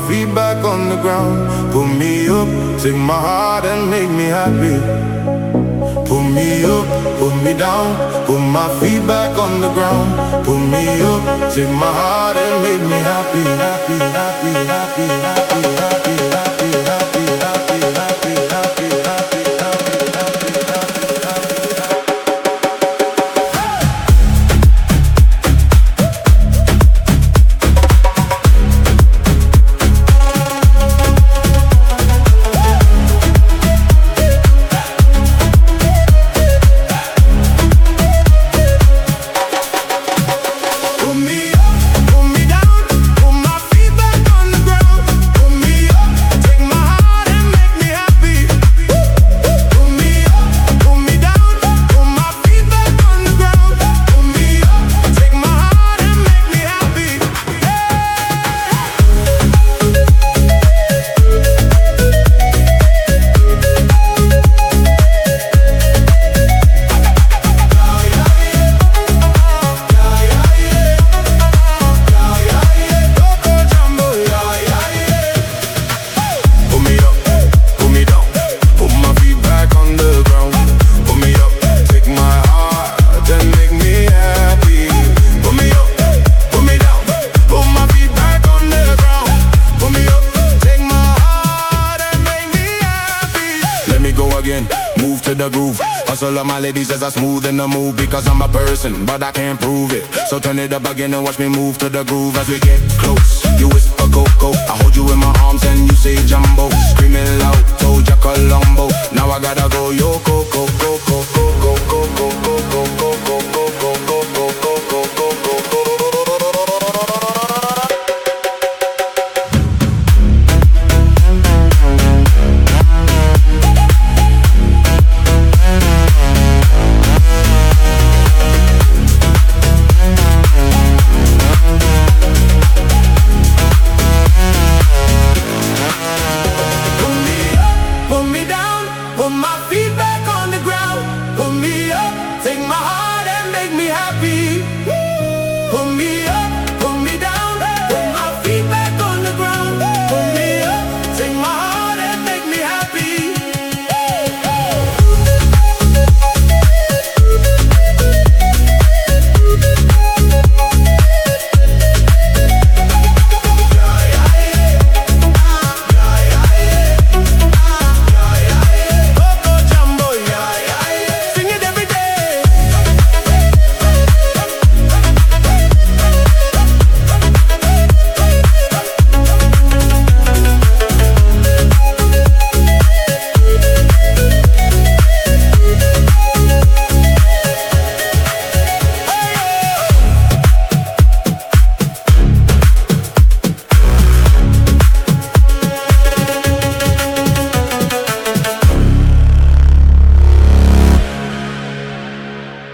feet back on the ground. Pull me up, take my heart and make me happy. Pull me up, put me down, put my feet back on the ground. Pull me up, take my heart and make me happy, happy, happy, happy, happy, happy, happy, happy, happy, happy, happy, happy, happy. Move to the groove. Hustle of my ladies as I smooth in the move. Because I'm a person, but I can't prove it. So turn it up again and watch me move to the groove. As we get close, you whisper go-go. I hold you in my arms and you say jumbo. Screaming loud, told ya Colombo. Now I gotta go, yo Coco.